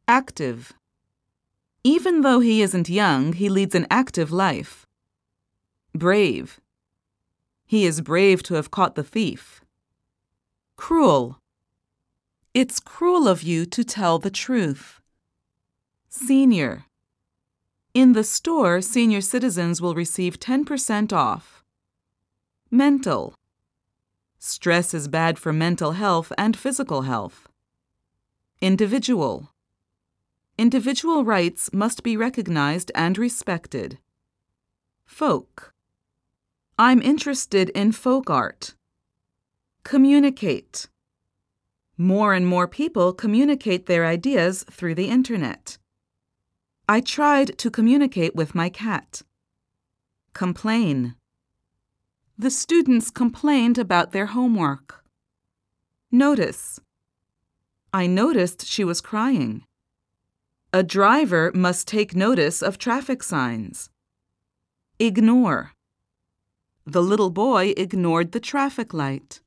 Active. Even though he isn't young, he leads an active life. Brave. He is brave to have caught the thief. Cruel. It's cruel of you to tell the truth. Senior. In the store, senior citizens will receive 10% off. Mental. Stress is bad for mental health and physical health. Individual. Individual rights must be recognized and respected. Folk. I'm interested in folk art. Communicate. More and more people communicate their ideas through the internet. I tried to communicate with my cat. Complain. The students complained about their homework. Notice. I noticed she was crying. A driver must take notice of traffic signs. Ignore. The little boy ignored the traffic light.